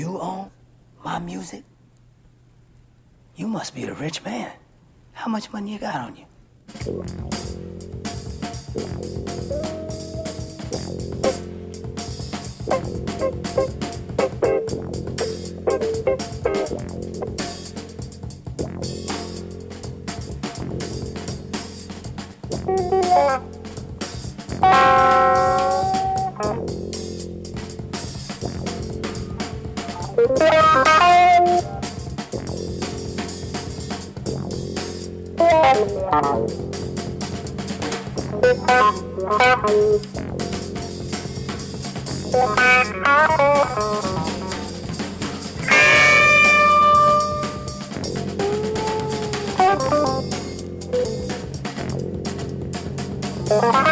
You own my music? You must be a rich man. How much money you got on you? Bye.